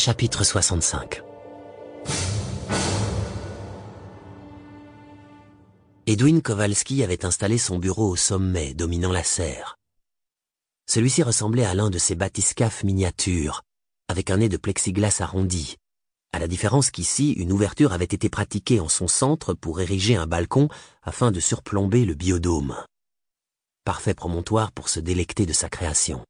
Chapitre 65. Edwin Kowalski avait installé son bureau au sommet, dominant la serre. Celui-ci ressemblait à l'un de ces bathyscaphes miniatures, avec un nez de plexiglas arrondi, à la différence qu'ici, une ouverture avait été pratiquée en son centre pour ériger un balcon afin de surplomber le biodôme. Parfait promontoire pour se délecter de sa création.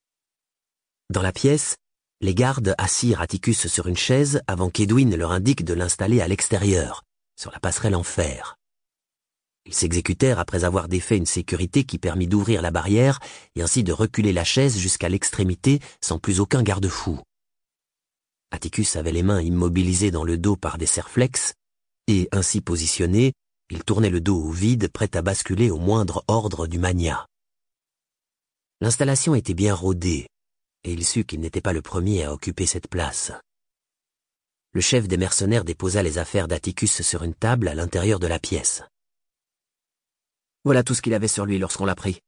Dans la pièce, les gardes assirent Atticus sur une chaise avant qu'Edwin leur indique de l'installer à l'extérieur, sur la passerelle en fer. Ils s'exécutèrent après avoir défait une sécurité qui permit d'ouvrir la barrière et ainsi de reculer la chaise jusqu'à l'extrémité sans plus aucun garde-fou. Atticus avait les mains immobilisées dans le dos par des serflex et, ainsi positionné, il tournait le dos au vide, prêt à basculer au moindre ordre du magnat. L'installation était bien rodée, et il sut qu'il n'était pas le premier à occuper cette place. Le chef des mercenaires déposa les affaires d'Atticus sur une table à l'intérieur de la pièce. Voilà tout ce qu'il avait sur lui lorsqu'on l'a pris.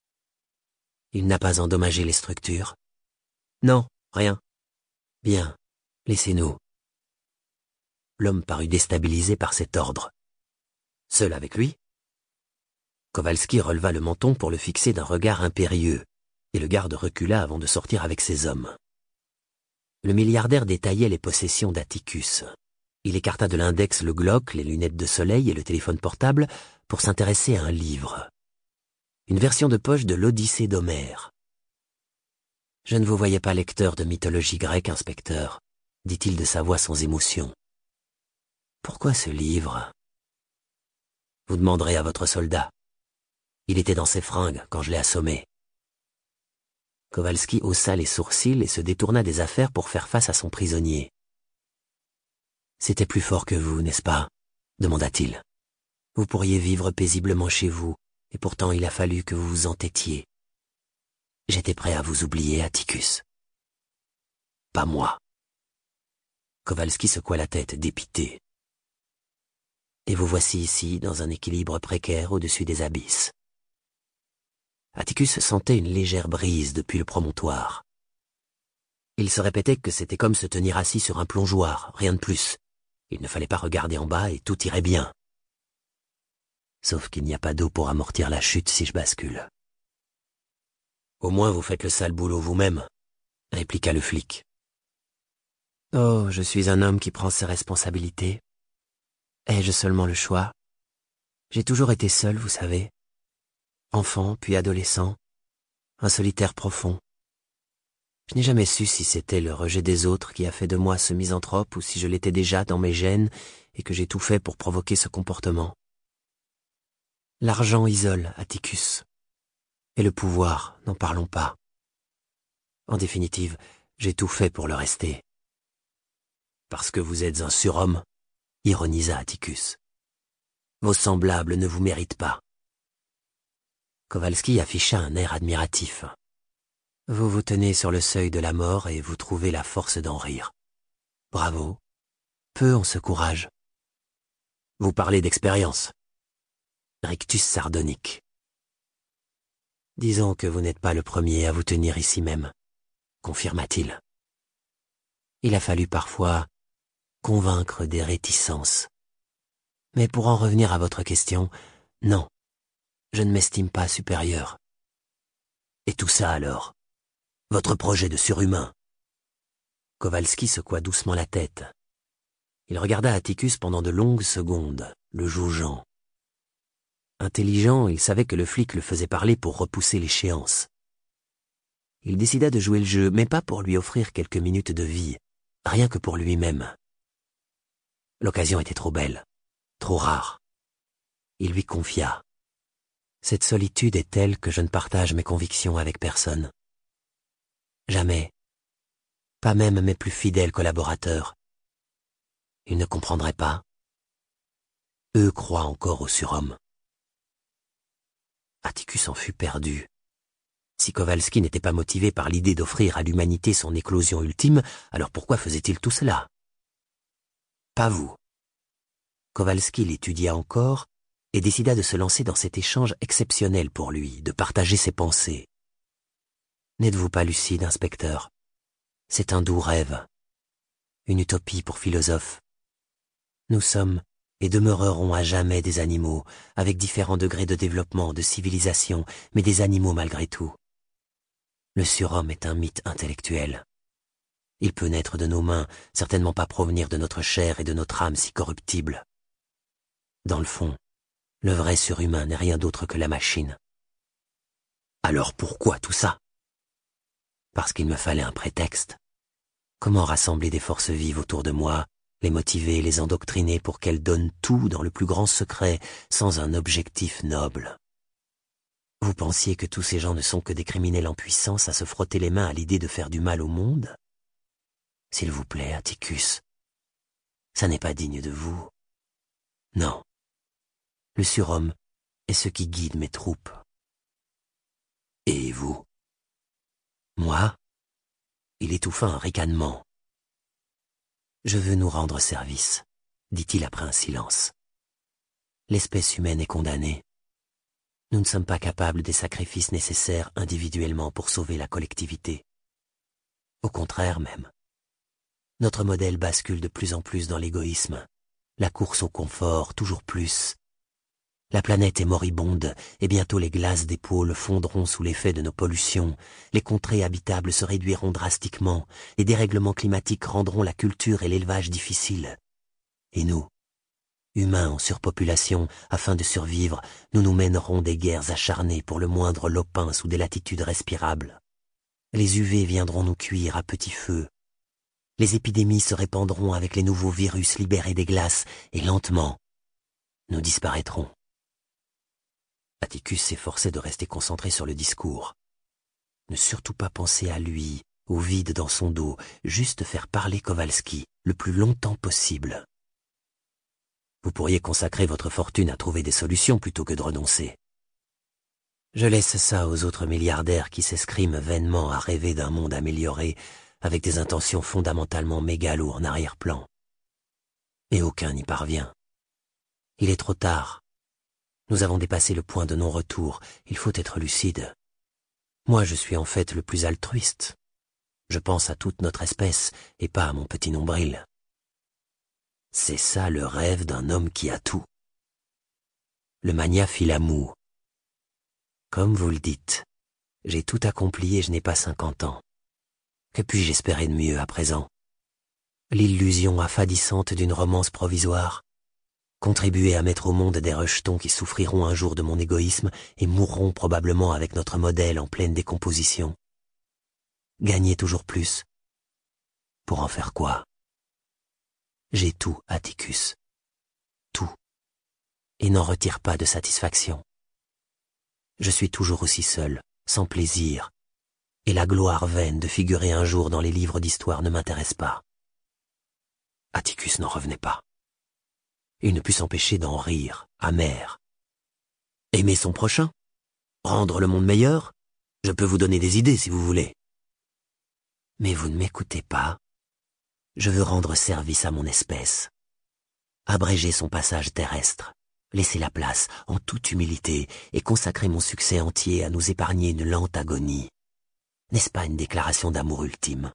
Il n'a pas endommagé les structures? Non, rien. Bien, laissez-nous. L'homme parut déstabilisé par cet ordre. Seul avec lui? Kowalski releva le menton pour le fixer d'un regard impérieux, et le garde recula avant de sortir avec ses hommes. Le milliardaire détaillait les possessions d'Atticus. Il écarta de l'index le Glock, les lunettes de soleil et le téléphone portable pour s'intéresser à un livre. Une version de poche de l'Odyssée d'Homère. « Je ne vous voyais pas lecteur de mythologie grecque, inspecteur, » dit-il de sa voix sans émotion. « Pourquoi ce livre ?»« Vous demanderez à votre soldat. Il était dans ses fringues quand je l'ai assommé. » Kowalski haussa les sourcils et se détourna des affaires pour faire face à son prisonnier. « C'était plus fort que vous, n'est-ce pas ?» demanda-t-il. « Vous pourriez vivre paisiblement chez vous, et pourtant il a fallu que vous vous entêtiez. J'étais prêt à vous oublier, Atticus. »« Pas moi. » Kowalski secoua la tête, dépité. « Et vous voici ici, dans un équilibre précaire au-dessus des abysses. » Atticus sentait une légère brise depuis le promontoire. Il se répétait que c'était comme se tenir assis sur un plongeoir, rien de plus. Il ne fallait pas regarder en bas et tout irait bien. Sauf qu'il n'y a pas d'eau pour amortir la chute si je bascule. Au moins vous faites le sale boulot vous-même, répliqua le flic. Oh, je suis un homme qui prend ses responsabilités. Ai-je seulement le choix? J'ai toujours été seul, vous savez. Enfant, puis adolescent, un solitaire profond. Je n'ai jamais su si c'était le rejet des autres qui a fait de moi ce misanthrope ou si je l'étais déjà dans mes gènes et que j'ai tout fait pour provoquer ce comportement. L'argent isole, Atticus. Et le pouvoir, n'en parlons pas. En définitive, j'ai tout fait pour le rester. Parce que vous êtes un surhomme, ironisa Atticus. Vos semblables ne vous méritent pas. Kowalski afficha un air admiratif. Vous vous tenez sur le seuil de la mort et vous trouvez la force d'en rire. Bravo. Peu ont ce courage. Vous parlez d'expérience. Rictus sardonique. Disons que vous n'êtes pas le premier à vous tenir ici même, confirma-t-il. Il a fallu parfois convaincre des réticences. Mais pour en revenir à votre question, non. Je ne m'estime pas supérieur. Et tout ça alors? Votre projet de surhumain? Kowalski secoua doucement la tête. Il regarda Atticus pendant de longues secondes, le jugeant. Intelligent, il savait que le flic le faisait parler pour repousser l'échéance. Il décida de jouer le jeu, mais pas pour lui offrir quelques minutes de vie, rien que pour lui-même. L'occasion était trop belle, trop rare. Il lui confia. Cette solitude est telle que je ne partage mes convictions avec personne. Jamais. Pas même mes plus fidèles collaborateurs. Ils ne comprendraient pas. Eux croient encore au surhomme. Atticus en fut perdu. Si Kowalski n'était pas motivé par l'idée d'offrir à l'humanité son éclosion ultime, alors pourquoi faisait-il tout cela? Pas vous. Kowalski l'étudia encore et décida de se lancer dans cet échange exceptionnel pour lui, de partager ses pensées. N'êtes-vous pas lucide, inspecteur? C'est un doux rêve. une utopie pour philosophes. Nous sommes et demeurerons à jamais des animaux, avec différents degrés de développement, de civilisation, mais des animaux malgré tout. Le surhomme est un mythe intellectuel. Il peut naître de nos mains, certainement pas provenir de notre chair et de notre âme si corruptibles. Dans le fond, le vrai surhumain n'est rien d'autre que la machine. Alors pourquoi tout ça? Parce qu'il me fallait un prétexte. Comment rassembler des forces vives autour de moi, les motiver, les endoctriner pour qu'elles donnent tout dans le plus grand secret, sans un objectif noble? Vous pensiez que tous ces gens ne sont que des criminels en puissance à se frotter les mains à l'idée de faire du mal au monde? S'il vous plaît, Atticus, ça n'est pas digne de vous. Non. Le surhomme est ce qui guide mes troupes. Et vous? Moi? Il étouffa un ricanement. Je veux nous rendre service, dit-il après un silence. L'espèce humaine est condamnée. Nous ne sommes pas capables des sacrifices nécessaires individuellement pour sauver la collectivité. Au contraire même. Notre modèle bascule de plus en plus dans l'égoïsme, la course au confort toujours plus. La planète est moribonde et bientôt les glaces des pôles fondront sous l'effet de nos pollutions, les contrées habitables se réduiront drastiquement, les dérèglements climatiques rendront la culture et l'élevage difficiles. Et nous, humains en surpopulation, afin de survivre, nous nous mènerons des guerres acharnées pour le moindre lopin sous des latitudes respirables. Les UV viendront nous cuire à petit feu. Les épidémies se répandront avec les nouveaux virus libérés des glaces, et lentement, nous disparaîtrons. Atticus s'efforçait de rester concentré sur le discours. Ne surtout pas penser à lui, au vide dans son dos, juste faire parler Kowalski le plus longtemps possible. Vous pourriez consacrer votre fortune à trouver des solutions plutôt que de renoncer. Je laisse ça aux autres milliardaires qui s'escriment vainement à rêver d'un monde amélioré avec des intentions fondamentalement mégalo en arrière-plan. Et aucun n'y parvient. Il est trop tard. Nous avons dépassé le point de non-retour. Il faut être lucide. Moi, je suis en fait le plus altruiste. Je pense à toute notre espèce et pas à mon petit nombril. C'est ça le rêve d'un homme qui a tout. Le magnat fit la moue. Comme vous le dites, j'ai tout accompli et je n'ai pas 50 ans. Que puis-je espérer de mieux à présent? L'illusion affadissante d'une romance provisoire? Contribuer à mettre au monde des rejetons qui souffriront un jour de mon égoïsme et mourront probablement avec notre modèle en pleine décomposition? Gagner toujours plus? Pour en faire quoi? J'ai tout, Atticus. Tout. Et n'en retire pas de satisfaction. Je suis toujours aussi seul, sans plaisir, et la gloire vaine de figurer un jour dans les livres d'histoire ne m'intéresse pas. Atticus n'en revenait pas. Il ne put s'empêcher d'en rire, amer. Aimer son prochain? Rendre le monde meilleur? Je peux vous donner des idées si vous voulez. Mais vous ne m'écoutez pas. Je veux rendre service à mon espèce. Abréger son passage terrestre, laisser la place, en toute humilité, et consacrer mon succès entier à nous épargner une lente agonie. N'est-ce pas une déclaration d'amour ultime?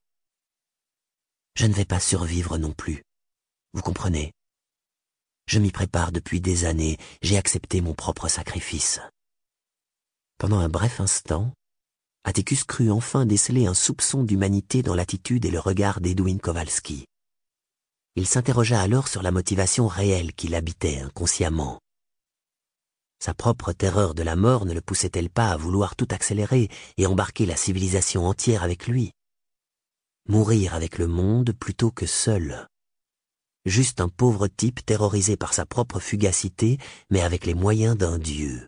Je ne vais pas survivre non plus. Vous comprenez? Je m'y prépare depuis des années, j'ai accepté mon propre sacrifice. Pendant un bref instant, Atticus crut enfin déceler un soupçon d'humanité dans l'attitude et le regard d'Edwin Kowalski. Il s'interrogea alors sur la motivation réelle qui l'habitait inconsciemment. Sa propre terreur de la mort ne le poussait-elle pas à vouloir tout accélérer et embarquer la civilisation entière avec lui? Mourir avec le monde plutôt que seul. Juste un pauvre type terrorisé par sa propre fugacité, mais avec les moyens d'un dieu.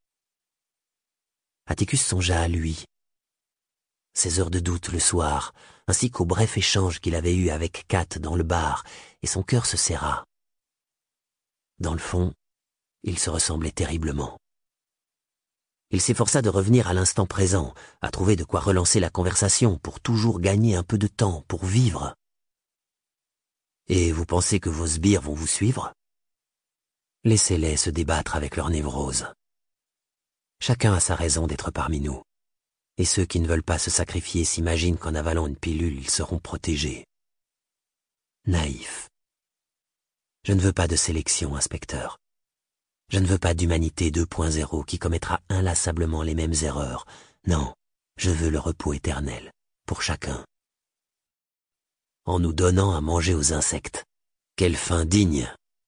Atticus songea à lui. Ses heures de doute le soir, ainsi qu'au bref échange qu'il avait eu avec Kat dans le bar, et son cœur se serra. Dans le fond, il se ressemblait terriblement. Il s'efforça de revenir à l'instant présent, à trouver de quoi relancer la conversation pour toujours gagner un peu de temps, pour vivre. Et vous pensez que vos sbires vont vous suivre? Laissez-les se débattre avec leur névrose. Chacun a sa raison d'être parmi nous. Et ceux qui ne veulent pas se sacrifier s'imaginent qu'en avalant une pilule, ils seront protégés. naïf. Je ne veux pas de sélection, inspecteur. Je ne veux pas d'humanité 2.0 qui commettra inlassablement les mêmes erreurs. Non, je veux le repos éternel, pour chacun. En nous donnant à manger aux insectes. Quelle fin digne!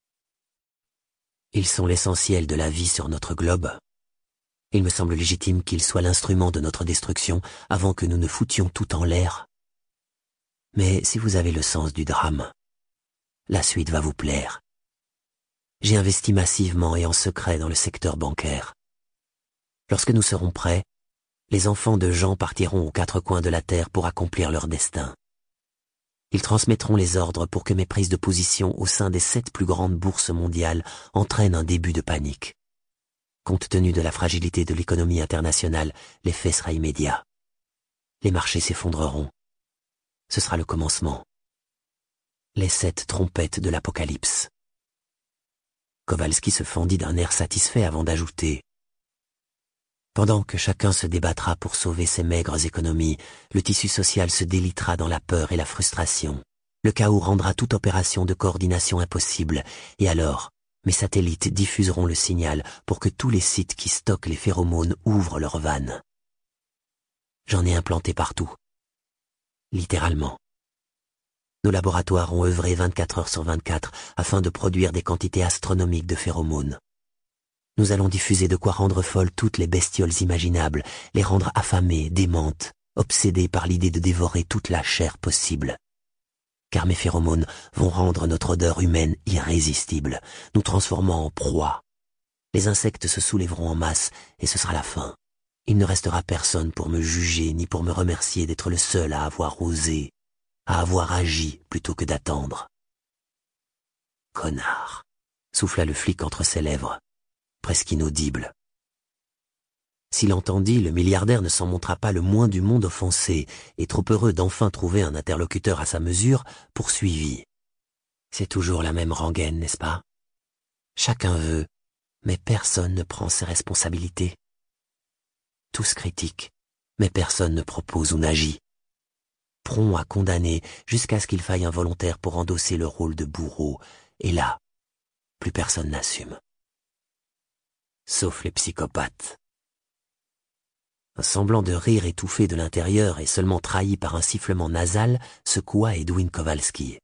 Ils sont l'essentiel de la vie sur notre globe. Il me semble légitime qu'ils soient l'instrument de notre destruction avant que nous ne foutions tout en l'air. Mais si vous avez le sens du drame, la suite va vous plaire. J'ai investi massivement et en secret dans le secteur bancaire. Lorsque nous serons prêts, les enfants de Jean partiront aux quatre coins de la terre pour accomplir leur destin. Ils transmettront les ordres pour que mes prises de position au sein des 7 plus grandes bourses mondiales entraînent un début de panique. Compte tenu de la fragilité de l'économie internationale, l'effet sera immédiat. Les marchés s'effondreront. Ce sera le commencement. Les 7 trompettes de l'apocalypse. Kowalski se fendit d'un air satisfait avant d'ajouter « Pendant que chacun se débattra pour sauver ses maigres économies, le tissu social se délitera dans la peur et la frustration. Le chaos rendra toute opération de coordination impossible, et alors, mes satellites diffuseront le signal pour que tous les sites qui stockent les phéromones ouvrent leurs vannes. J'en ai implanté partout. Littéralement. Nos laboratoires ont œuvré 24 heures sur 24 afin de produire des quantités astronomiques de phéromones. Nous allons diffuser de quoi rendre folles toutes les bestioles imaginables, les rendre affamées, démentes, obsédées par l'idée de dévorer toute la chair possible. Car mes phéromones vont rendre notre odeur humaine irrésistible, nous transformant en proie. Les insectes se soulèveront en masse et ce sera la fin. Il ne restera personne pour me juger ni pour me remercier d'être le seul à avoir osé, à avoir agi plutôt que d'attendre. Connard, souffla le flic entre ses lèvres, presque inaudible. S'il entendit, le milliardaire ne s'en montra pas le moins du monde offensé, et trop heureux d'enfin trouver un interlocuteur à sa mesure, poursuivit. C'est toujours la même rengaine, n'est-ce pas? Chacun veut, mais personne ne prend ses responsabilités. Tous critiquent, mais personne ne propose ou n'agit. Prompt à condamner jusqu'à ce qu'il faille un volontaire pour endosser le rôle de bourreau, et là, plus personne n'assume. Sauf les psychopathes. Un semblant de rire étouffé de l'intérieur et seulement trahi par un sifflement nasal secoua Edwin Kowalski.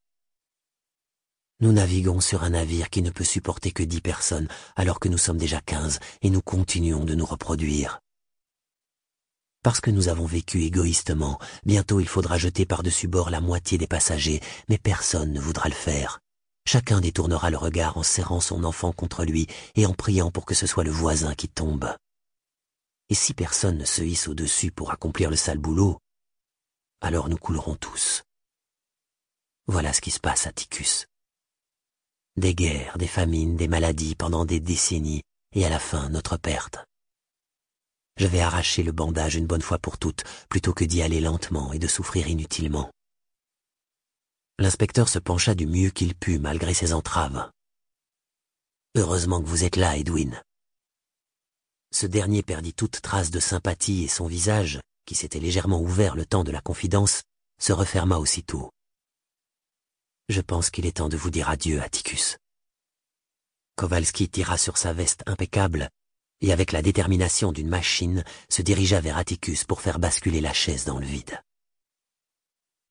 Nous naviguons sur un navire qui ne peut supporter que 10 personnes alors que nous sommes déjà 15 et nous continuons de nous reproduire. Parce que nous avons vécu égoïstement, bientôt il faudra jeter par-dessus bord la moitié des passagers, mais personne ne voudra le faire. Chacun détournera le regard en serrant son enfant contre lui et en priant pour que ce soit le voisin qui tombe. Et si personne ne se hisse au-dessus pour accomplir le sale boulot, alors nous coulerons tous. Voilà ce qui se passe à Tychus. Des guerres, des famines, des maladies pendant des décennies, et à la fin notre perte. Je vais arracher le bandage une bonne fois pour toutes, plutôt que d'y aller lentement et de souffrir inutilement. L'inspecteur se pencha du mieux qu'il put malgré ses entraves. Heureusement que vous êtes là, Edwin. Ce dernier perdit toute trace de sympathie et son visage, qui s'était légèrement ouvert le temps de la confidence, se referma aussitôt. Je pense qu'il est temps de vous dire adieu, Atticus. Kowalski tira sur sa veste impeccable et avec la détermination d'une machine se dirigea vers Atticus pour faire basculer la chaise dans le vide.